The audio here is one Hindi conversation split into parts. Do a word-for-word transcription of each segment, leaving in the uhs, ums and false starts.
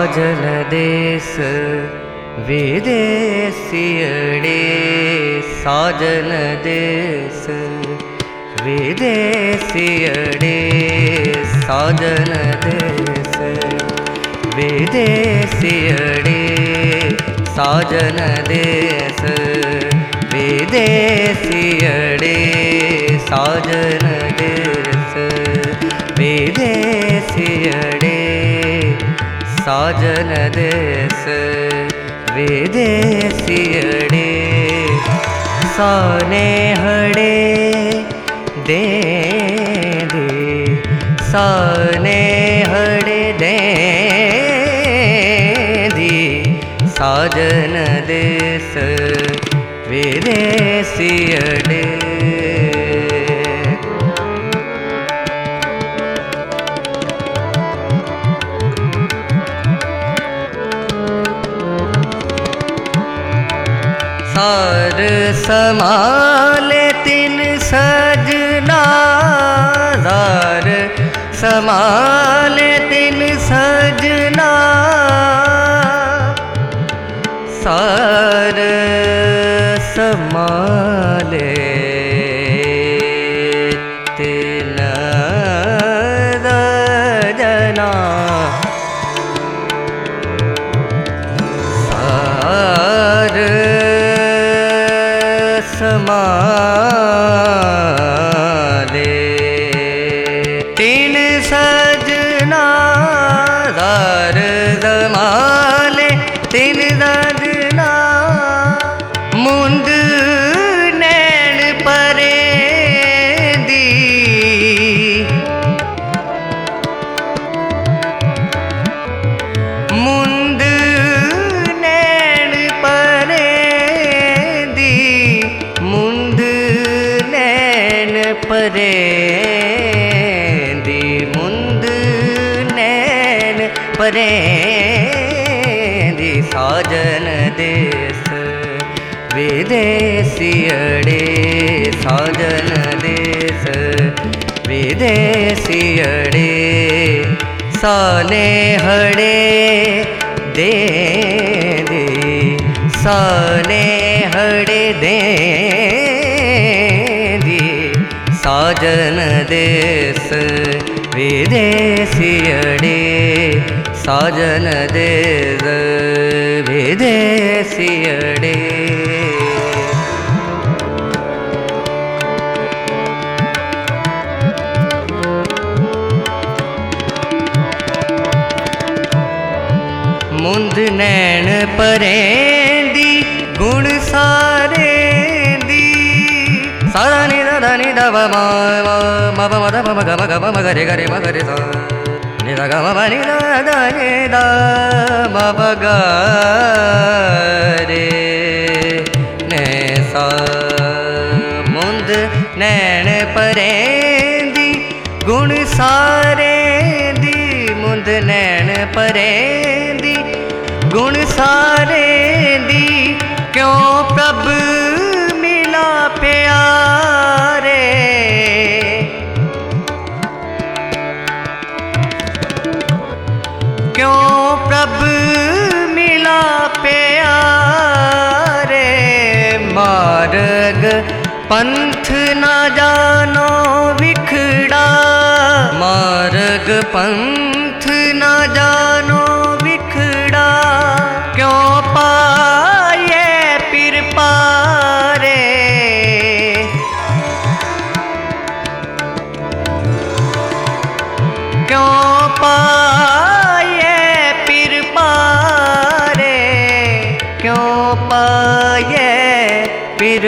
साजन देश विदेशियड़े साजन देश विदेशियड़े साजन देश विदेशियड़े साजन देश विदेशियड़े साजन देश विदेशियड़े साजन देश विदेशियड़े सानेहड़े दे दे सानेहड़े दे दी साजन देश विदेशियड़े सार समाले तिन सजना सार समाले तिन सजना सार समाले तिन सजना सार समाले तीन सजना सार समाले तीन सजना मुंद नैन परे दी मुंद नैन परे दी मुंद नैन परे दी मुंद नैन परे दी साजन देश विदेशियड़े साजन देश विदेशियड़े सानेहड़े दे दे सानेहड़े दे दी साजन देश विदेशियड़े साजन देश विदेशियड़े मुंद नैन परे दी गुण सारे दी सारा नि दा नि दा मा मा मा मा दा मा गा मा गा मा गा रे गा रे मा गा रे सा नि दा गा मा मा नि दा दा नि दा मा मा गा रे ने सा मुंद नैन परे दी गुण सारे दी मुंद नैन परे दी गुण सारे दी क्यों प्रभ मिला प्यारे क्यों प्रभ मिला प्यारे मार्ग पंथ न जानो विखड़ा मार्ग पंथ न जानो विखड़ा क्यों पाए पिर पारे क्यों पाए पिर पारे क्यों पाए पिर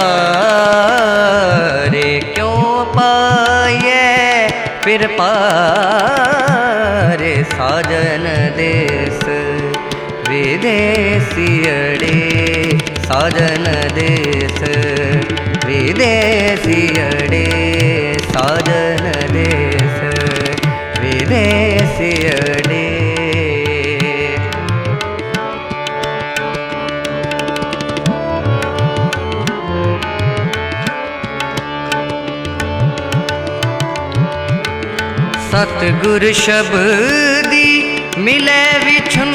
पारे क्यों पाए पिर पारे साजन देश विदेशियड़े साजन देश विदेशियड़े साजन देश विदेशियड़े सतगुर शब्दी मिले विछुन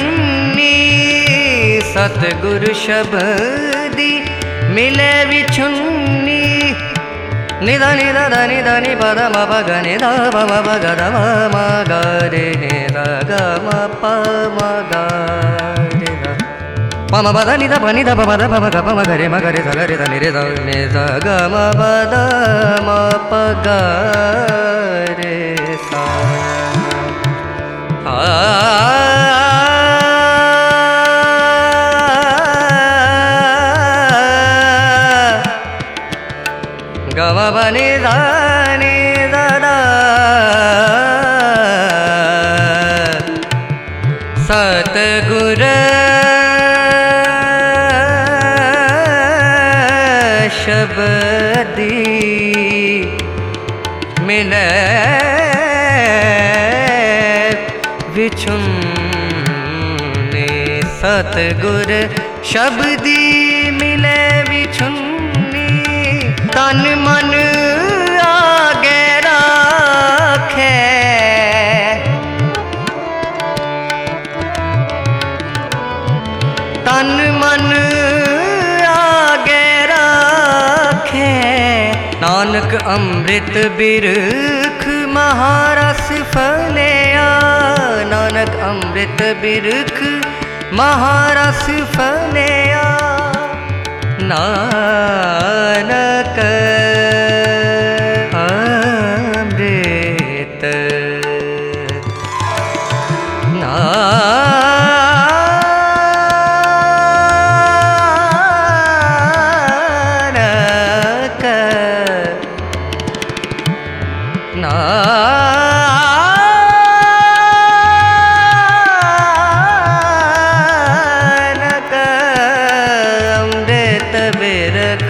सतगुरु शब्दी मिले विछुन्नी निध निध धनि धनि पद म प ग नि ध प म प ग ध म म ग रे नि ध ग म प म ग रे ध प म प ध नि ध प नि ध प म ध प म ग प म ग रे म ग रे ध ग रे ध नि रे ध नि ध ग म प ध म प ग रे सा आ ग म प नि ध नि ध ध सतगुर शब्दी मिले विछुन्नी सतगुर शब्दी मिले विछुन्नी तन मन आगे राखे तन मन आगे राखे नानक अमृत बिरख महारस फलिया नानक अमृत बिरख महारस फलिया नानक अमृत नानक नानक अमृत बिरख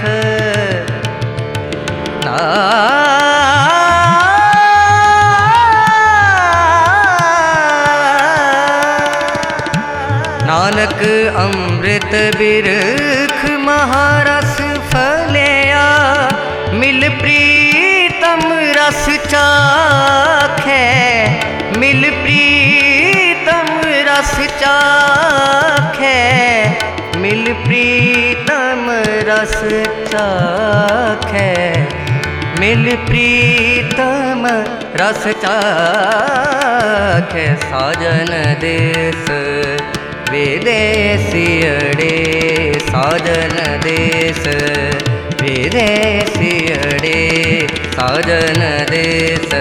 नानक अमृत बिरख महारस फलिया मिल प्रीतम रस चाखे मिल प्रीतम रस चाखे मिल प्रीतम रस चाखे मिल प्रीतम रस चाखे साजन देश विदेशियड़े साजन देश विदेशियड़े साजन देश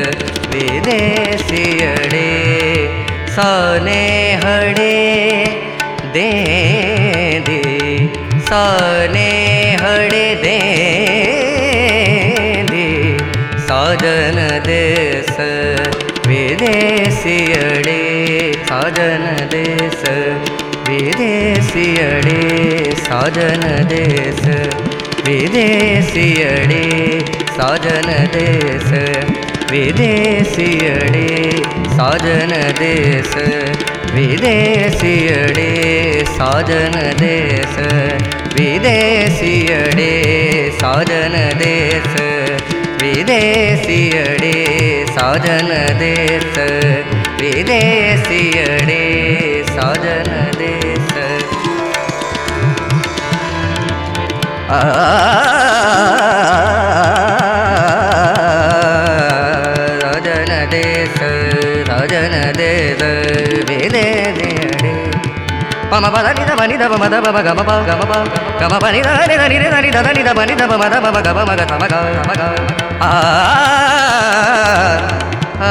विदेशियड़े सने हड़े दे दे सने हड़े दे दे साजन देश विदेशियड़े साजन देश विदेशियड़े साजन देश विदेशियड़े साजन देश विदेशियड़े साजन देश विदेशियड़े साजन देश विदेशियड़े साजन देश विदेशियड़े साजन देश विदेशियड़े साजन देश आ राजन देश राजन देश विदेशियड़े पम पद नि ध प नि ध प म ध प म ग म प ग म प ग म प नि ध नि ध नि रे ध नि ध ध नि ध प नि ध प म ध प म ग म म ग थ म ग म ग आ आ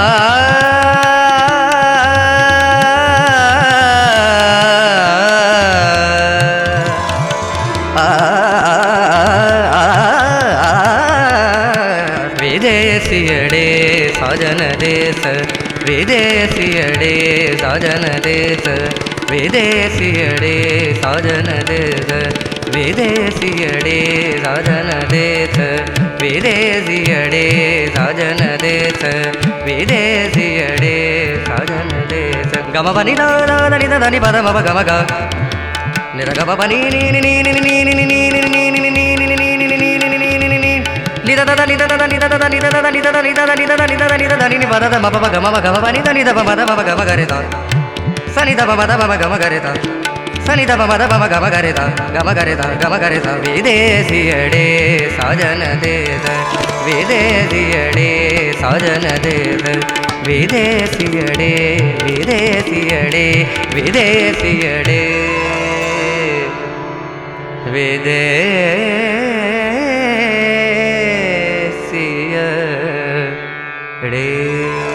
विदेशियड़े साजन देश विदेशियड़े साजन देश विदेशियड़े साजन देश विदेशियड़े साजन देश विदेशियड़े साजन देश विदेशियड़े साजन देश गम प नि ध ध नि ध ध नि प ध म प ग म ग नि ध ग प प नि नि नि नि नि नि नि नि नि नि ध ध ध नि ध ध ध नि ध ध ध नि ध ध ध नि ध ध नि ध ध नि ध ध नि ध ध नि ध ध नि प ध ध म प प ग म प ग म प नि ध नि ध प म ध प प ग म ग रे ध स नि ध प म ध प म ग म ग रे ध ಸನಿ ದಪ ಮದ ಪಮ ಗಮ ಗರಿತ ಗಮ ಗರಿತ ಗಮ ಗರಿತ ವಿದೇಶಿಯಡೆ ಸಾಜನ ದೇದ ವಿದೇಶಿಯಡೆ ಸಾಜನ ದೇದ ವಿದೇಶಿಯಡೆ ವಿದೇಶಿಯಡೆ ವಿದೇಶಿಯಡೆ ವಿದೇಶಿಯಡೆ